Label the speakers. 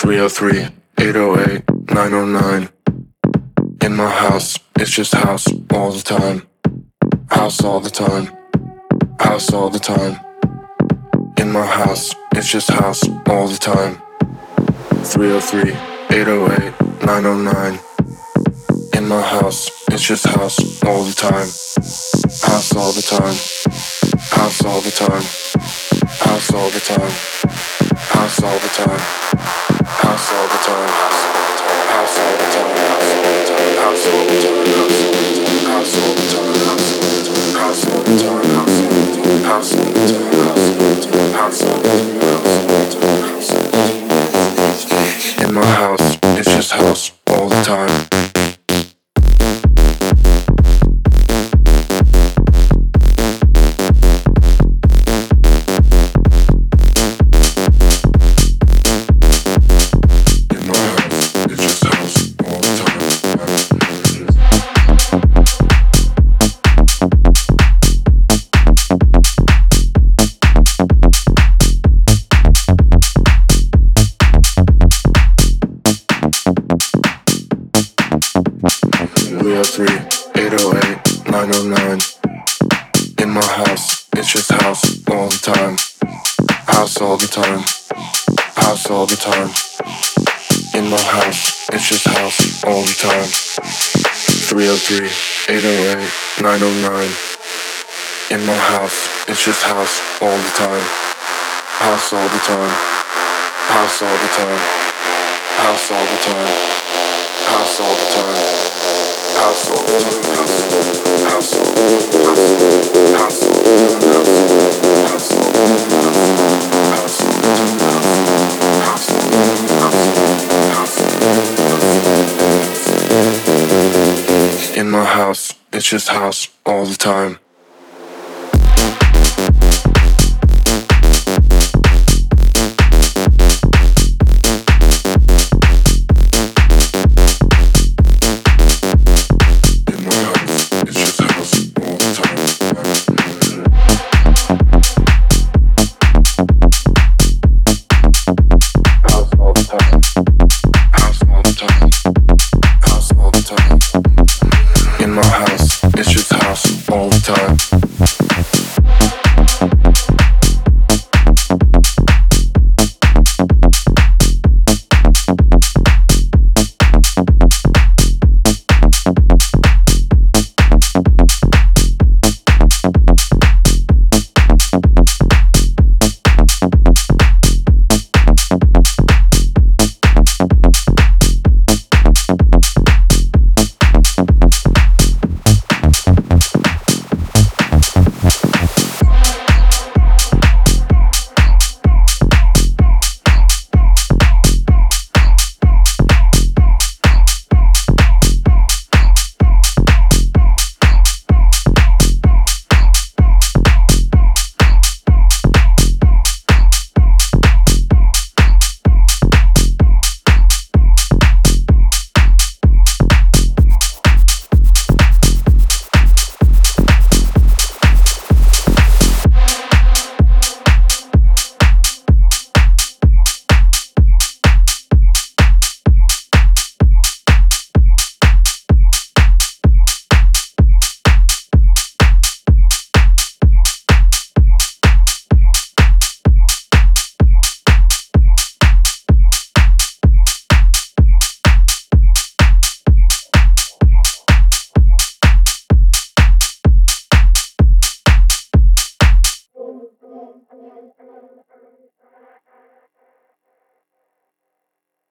Speaker 1: 303 808 909. In my house, it's just house all the time. House all the time. House all the time. In my house, it's just house all the time. 303 808 909. In my house, it's just house all the time. House all the time. House all the time. House all the time. House all the time. House all the time. House all the time. House all the time. House all the time. House all the time. House all the time. House all the time. In my house, it's just house all the time. In my house, it's just house all the time. House all the time. House all the time. In my house, it's just house all the time. 303 808 909. In my house, it's just house all the time. House all the time. House all the time. House all the time. House all the time. House all the time. House all the time. House all the time. In my house, it's just house all the time.